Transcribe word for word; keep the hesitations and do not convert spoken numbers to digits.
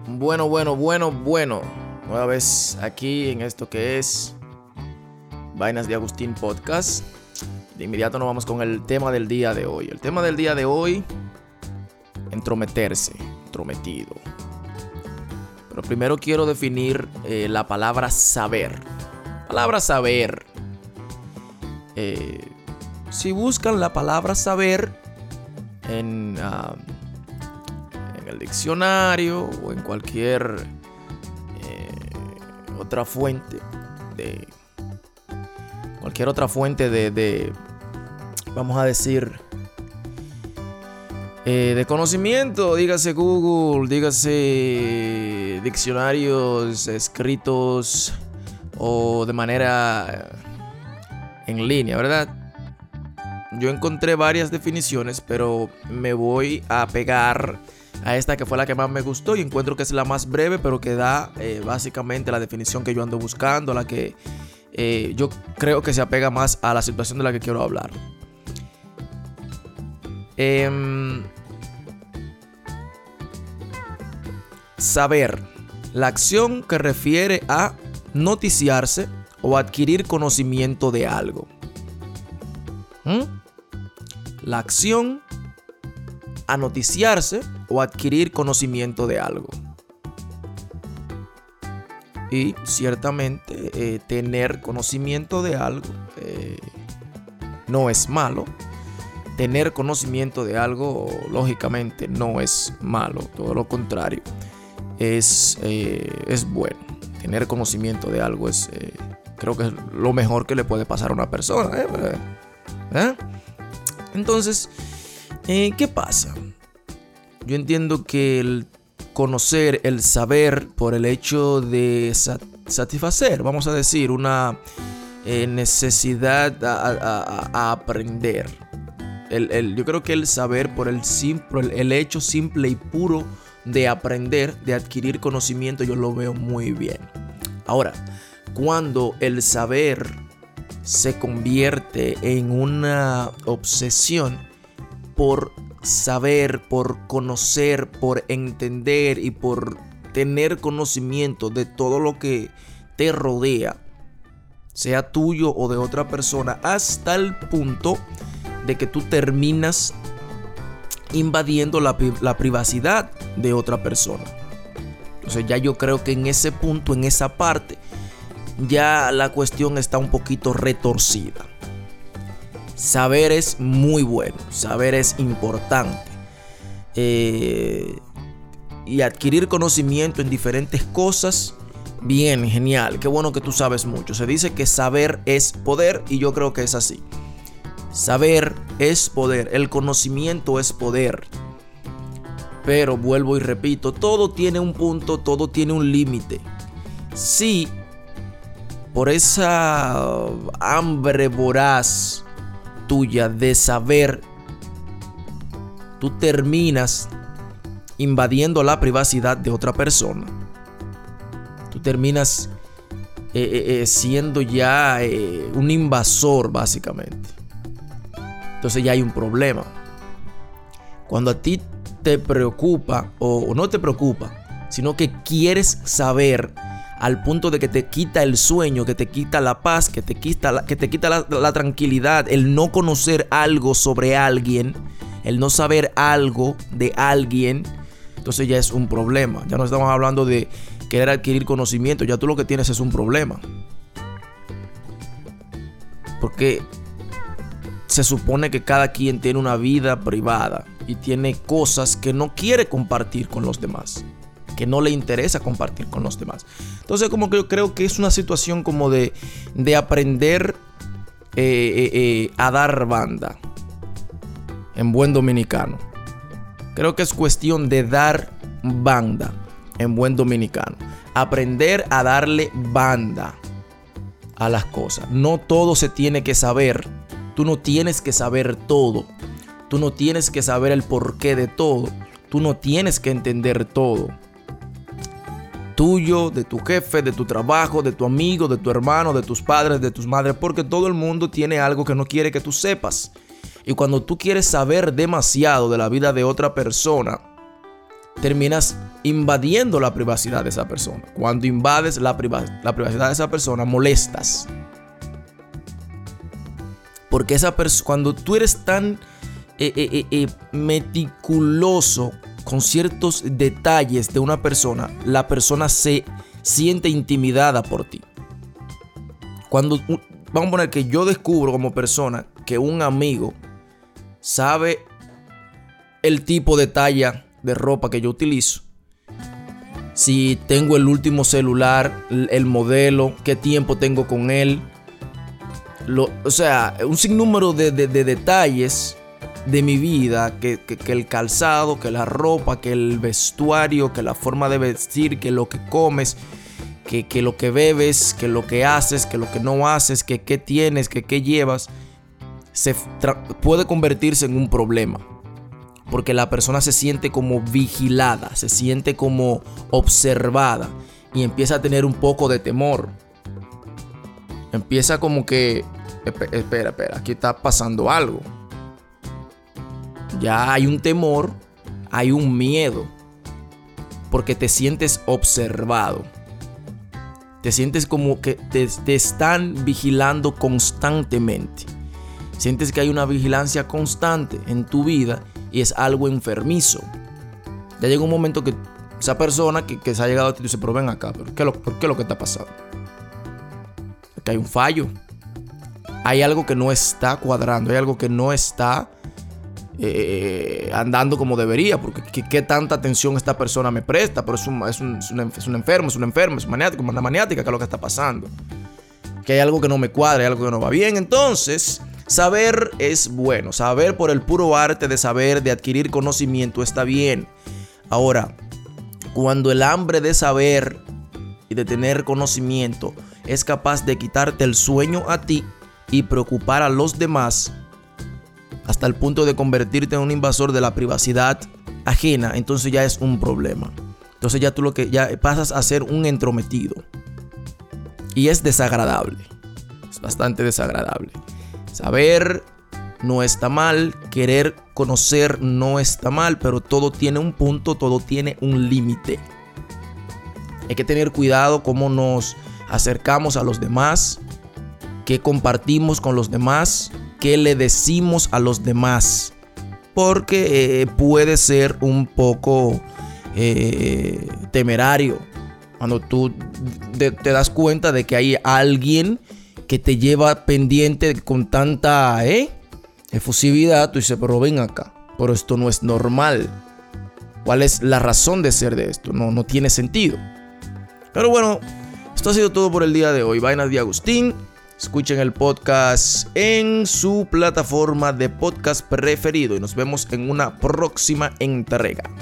Bueno, bueno, bueno, bueno. Nueva vez aquí en esto que es Vainas de Agustín Podcast. De inmediato nos vamos con el tema del día de hoy. El tema del día de hoy, entrometerse, entrometido. Pero primero quiero definir eh, la palabra saber. Palabra saber. Eh, si buscan la palabra saber en, uh, en el diccionario o en cualquier eh, otra fuente de cualquier otra fuente de, de vamos a decir eh, de conocimiento, dígase Google, dígase diccionarios escritos o de manera en línea, ¿verdad? Yo encontré varias definiciones, pero me voy a pegar a esta que fue la que más me gustó y encuentro que es la más breve, pero que da eh, básicamente la definición que yo ando buscando, la que eh, yo creo que se apega más a la situación de la que quiero hablar. Eh, saber, la acción que refiere a noticiarse o adquirir conocimiento de algo. ¿Mm? La acción a noticiarse o adquirir conocimiento de algo. Y ciertamente eh, tener conocimiento de algo eh, no es malo. Tener conocimiento de algo, lógicamente, no es malo. Todo lo contrario, es, eh, es bueno. Tener conocimiento de algo es, eh, creo que es lo mejor que le puede pasar a una persona. ¿eh? ¿Eh? Entonces, eh, ¿qué pasa? Yo entiendo que el conocer, el saber, por el hecho de satisfacer, vamos a decir, una eh, necesidad a, a, a aprender. El, el, yo creo que el saber, por el, simple, el, el hecho simple y puro de aprender, de adquirir conocimiento, yo lo veo muy bien. Ahora, cuando el saber se convierte en una obsesión por saber, por conocer, por entender y por tener conocimiento de todo lo que te rodea, sea tuyo o de otra persona, hasta el punto de que tú terminas invadiendo la, la privacidad de otra persona. Entonces ya yo creo que en ese punto, en esa parte, ya la cuestión está un poquito retorcida. Saber es muy bueno, saber es importante. Eh, y adquirir conocimiento en diferentes cosas, bien, genial, qué bueno que tú sabes mucho. Se dice que saber es poder y yo creo que es así. Saber es poder, el conocimiento es poder. Pero vuelvo y repito, todo tiene un punto, todo tiene un límite. Si por esa hambre voraz tuya de saber, tú terminas invadiendo la privacidad de otra persona, tú terminas eh, eh, siendo ya eh, un invasor básicamente. Entonces ya hay un problema. Cuando a ti te preocupa o, o no te preocupa, sino que quieres saber al punto de que te quita el sueño, que te quita la paz, que te quita la, que te quita la, la tranquilidad, el no conocer algo sobre alguien, el no saber algo de alguien, entonces ya es un problema. Ya no estamos hablando de querer adquirir conocimiento, ya tú lo que tienes es un problema. Porque se supone que cada quien tiene una vida privada y tiene cosas que no quiere compartir con los demás, que no le interesa compartir con los demás. Entonces como que yo creo que es una situación como de, de aprender eh, eh, eh, a dar banda en buen dominicano. Creo que es cuestión de dar banda en buen dominicano. Aprender a darle banda a las cosas. No todo se tiene que saber. Tú no tienes que saber todo. Tú no tienes que saber el porqué de todo. Tú no tienes que entender todo. Tuyo, de tu jefe, de tu trabajo, de tu amigo, de tu hermano, de tus padres, de tus madres, porque todo el mundo tiene algo que no quiere que tú sepas. Y cuando tú quieres saber demasiado de la vida de otra persona, terminas invadiendo la privacidad de esa persona. Cuando invades la, priva- la privacidad de esa persona, molestas. Porque esa persona, cuando tú eres tan eh, eh, eh, meticuloso con ciertos detalles de una persona, la persona se siente intimidada por ti. Cuando, vamos a poner que yo descubro como persona que un amigo sabe el tipo de talla de ropa que yo utilizo, si tengo el último celular, el modelo, qué tiempo tengo con él, lo, o sea, un sinnúmero de, de, de detalles de mi vida, que, que, que el calzado, que la ropa, que el vestuario, que la forma de vestir, que lo que comes, que, que lo que bebes, que lo que haces, que lo que no haces, que qué tienes, que qué llevas, se tra- puede convertirse en un problema. Porque la persona se siente como vigilada, se siente como observada y empieza a tener un poco de temor. Empieza como que, espera, espera, aquí está pasando algo. Ya hay un temor, hay un miedo, porque te sientes observado. Te sientes como que te, te están vigilando constantemente. Sientes que hay una vigilancia constante en tu vida y es algo enfermizo. Ya llega un momento que esa persona que, que se ha llegado a ti dice, pero ven acá, ¿pero qué, lo, ¿por qué es lo que está pasando? Porque hay un fallo. Hay algo que no está cuadrando, hay algo que no está eh, andando como debería, porque ¿qué, qué tanta atención esta persona me presta? Pero es un, es un, es un, es un enfermo, es un enfermo, es un maniático, una maniática, ¿qué es lo que está pasando? Que hay algo que no me cuadra, hay algo que no va bien. Entonces, saber es bueno. Saber por el puro arte de saber, de adquirir conocimiento, está bien. Ahora, cuando el hambre de saber y de tener conocimiento es capaz de quitarte el sueño a ti y preocupar a los demás, hasta el punto de convertirte en un invasor de la privacidad ajena, entonces ya es un problema. Entonces ya tú lo que ya pasas a ser un entrometido. Y es desagradable. Es bastante desagradable. Saber no está mal, querer conocer no está mal, pero todo tiene un punto, todo tiene un límite. Hay que tener cuidado cómo nos acercamos a los demás, qué compartimos con los demás, qué le decimos a los demás, porque eh, puede ser un poco eh, temerario cuando tú te, te das cuenta de que hay alguien que te lleva pendiente con tanta ¿eh? efusividad. Tú dices, pero ven acá, pero esto no es normal. ¿Cuál es la razón de ser de esto? No, no tiene sentido. Pero bueno, esto ha sido todo por el día de hoy. Vainas de Agustín. Escuchen el podcast en su plataforma de podcast preferido y nos vemos en una próxima entrega.